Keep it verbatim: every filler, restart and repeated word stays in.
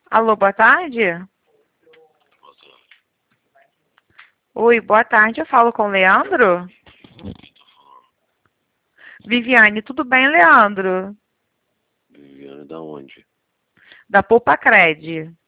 Alô, boa tarde? Boa tarde. Oi, boa tarde. Eu falo com o Leandro? Quem tá falando? Viviane, tudo bem, Leandro? Viviane da onde? Da Poupa Cred.